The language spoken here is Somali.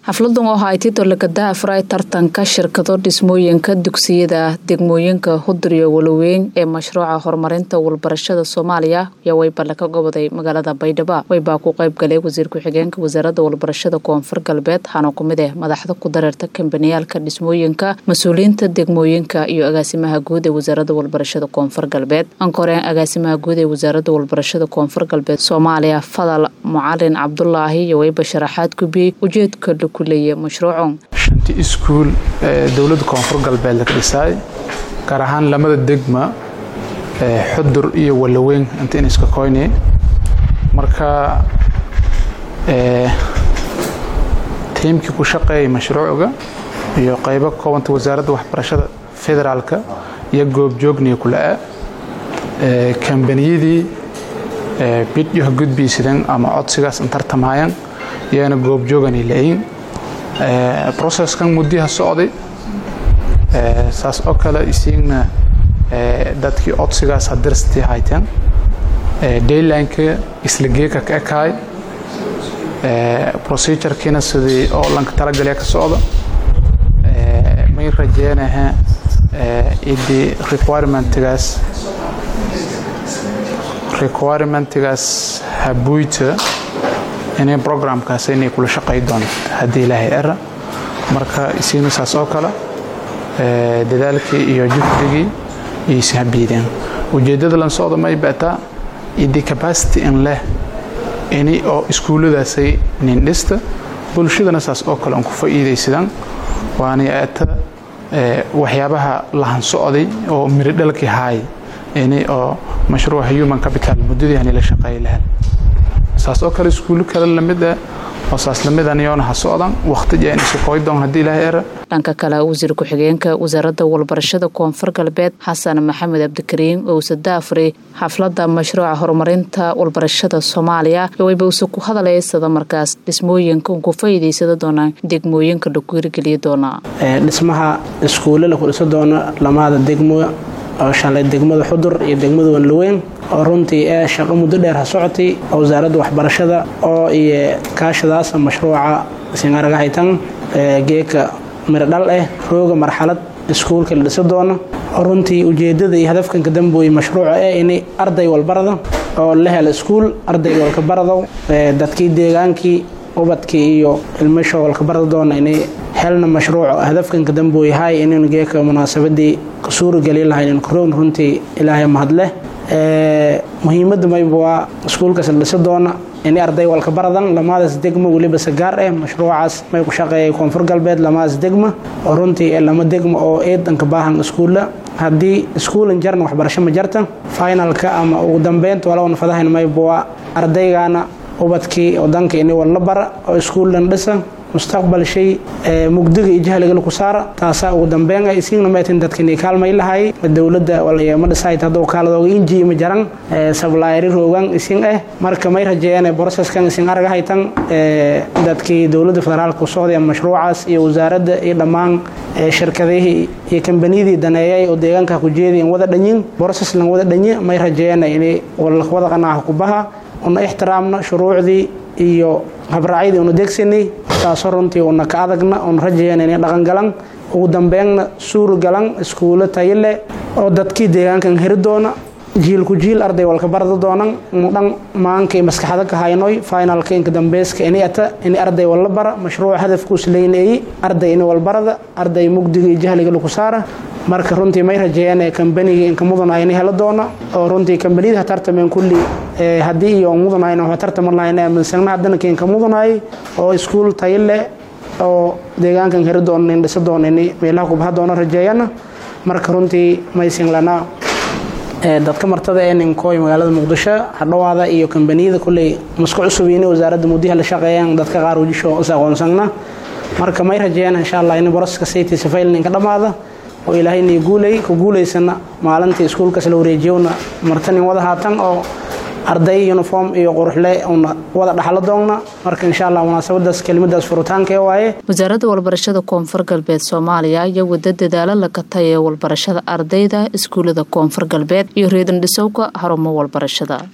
xafladan waxaa ay tiito lakada afray tartanka shirkado dhismooyinka dugsiyada degmooyinka Hudur iyo Walaweyn ee mashruuca horumarinta walbarashada Soomaaliya ayaa wayba ka goboday magaalada Baydhabo wayba ku qayb galay wasiir ku-xigeenka wasaaradda walbarashada Koonfur Galbeed xana kumid ah madaxda ku dareerta kambaniyalka dhismooyinka mas'uuliyiinta degmooyinka iyo agaasimaha guud ee wasaaradda walbarashada Koonfur Galbeed ankoreen agaasimaha guud ee wasaaradda walbarashada Koonfur Galbeed Soomaaliya Fadal Mucalin Cabdullaahi iyo wayba sharaxaad ku bi ujeedka kuleeyahay mashruucan shanti iskuul dawladda Koonfur Galbeed la dhisay gaar ahaan lamada degma Hudur iyo Walaweyn inta iska koonay marka teamkii ku shaqeeyay mashruuca iyo qaybo koobanta wasaaradda waxbarashada federaalka iyo goob joogniyo kula kambaniyadii bidyo gudbiyeen ama codsigaas tartamayaan yana goob joogani leeyin process kan muddaha socday saas oo kale isiina dadkii codsigaas hadirstay haytan deadline-ka isla geeka ka ekay procedure-kina sidii oo lanka talagalay ka socdo may rajeenaha idii requirement-gaas habuita inay programkaas inay kula shaqeey doonto hadii ilaahay ara marka isiina saas oo kale dadaalkii iyo juhdigii ay saabideen ujeedada lan socdo may bata idii capacity in leh inay oo iskuuladaasay nin dhista bulshadana saas oo kale ku faa'iideysadaan waana aata waxyaabaha lahan socday oo miri dhalkii haay inay oo mashruuca human capital muddadii la shaqeey lahayd saas oo kale iskuul kale lamid ah oo saas lamid ah yoona ha socdaan waqti ay isku qoydoon hadii la heer dhanka kale wasiir ku-xigeenka wasaaradda walbarashada Koonfur Galbeed Xasan Maxamed Abdikariim oo sadaafray xafladda mashruuca horumarinta walbarashada Soomaaliya wayba ku hadalay sida markaas dhismooyinka ku faa'iideysada doonaan degmooyinka dhaqaaqgeliya doona dhismaha iskuulada ku dhiso doona lamada degmo oo shalay degmada Hudur iyo degmada Walaweyn oo runtii shaqo muddo dheer ha socotay wasaaradda waxbarashada oo iyo kaashadaas mashruuca sinaraga haytan geeka miradhal rooga marxalad iskuulka la dhiso doona runtii ujeedada iyo hadafkan ka dambeeyay mashruuca in arday walbarada oo la helo iskuul arday walka barado dadkii deegaankii ubadkii iyo ilmasho walka barado doona inay helna mashruuca hadafkan ka dambeeyay in geeka munaasabadii suura gali lahayn koron runtii ilaahay mahadleh muhiimada waa iskuulkaas la dhiso doona in arday walka baradan lamadaas degmo waliba sagaar mashruucaas may ku shaqeeyay Koonfur Galbeed lamadaas degmo oo runtii lama degmo oo eedanka baahan iskuula hadii iskuulan jarna waxbarasho ma jartan finalka ama ugu dambeynta walaal fadahayn may baa ardaygana ubadkii wadanka in wala bara oo iskuulan dhisan mustaqbal shay mugdiga iyo jahliga ku saara taasa ugu dambeyn ay isiina meetin dadkii kaalmay lahay dawladda waliya ma dhisayt hadoo kaaladooga inji ma jaran supplier roogan isin marka may rajeeyaan process-kan isin araga haytan dadkii dawladda federaalka soo socday mashruucaas iyo wasaaradda iyo dhamaan shirkadaha iyo kambaniyada daneeyay oo deegaanka ku jeediyeen wada dhanyin process lan wada dhanyin may rajeeyaan inay wada qanaax ku baha una ixtiraamna shuruucdii iyo habraacida uu deegsanay taasoo runtii uu ka adagna oo rajeeyeen inay dhaqan galan ugu dambeeyna suur galan iskuul tayle oo dadkii deegaankan heri doona jiil ku jiil arday walka barado doonan mudan maankay maskaxda ka haynoy finalka inka dambeeska in arday wala bara mashruuc hadafku isleeyay arday in wal barada arday mugdiga iyo jahliga lagu saara marka runtii may rajeeyeen company in ka mudan ay helo doona oo runtii kambaniyada tartameen kulli hadii iyo mudan ay wax tartaman lahayn min sanad hadana ka mudan ay oo iskuul tayle oo deegaankan heri doona in dhiso doona in meelaha ku baxa doona rajeeyana marka runtii may sin lana dadka martada in kooy magaalada Muqdisho hadhawaada iyo kambaniyada kulli masku cusubeen wasaaradda mudiha la shaqeeyaan dadka qaar wajisho aqoonsana marka may rajeeyaan insha Allah in boroska saytii safaylin ka dhamaada oo ilaahay ni ku guuleysana maalintii iskuulka la wareejiyona martan wada haatan oo arday uniform iyo quruxle wada dhaxal doona marka insha Allah munaasabadaas kelimadaas furitaanka waaye wasaaradda walbarashada Koonfur Galbeed Soomaaliya iyo wada dadaal la ka tayo walbarashada ardayda iskuulada Koonfur Galbeed iyo reedan dhisowga xarumo walbarashada